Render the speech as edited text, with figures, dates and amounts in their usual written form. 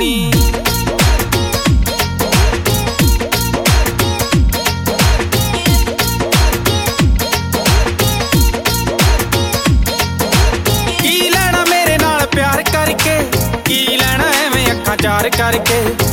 ਨੀ। ਕੀ ਲੈਣਾ ਮੇਰੇ ਨਾਲ ਪਿਆਰ ਕਰਕੇ, ਕੀ ਲੈਣਾ ਐਵੇਂ ਅੱਖਾਂ ਚਾਰ ਕਰਕੇ।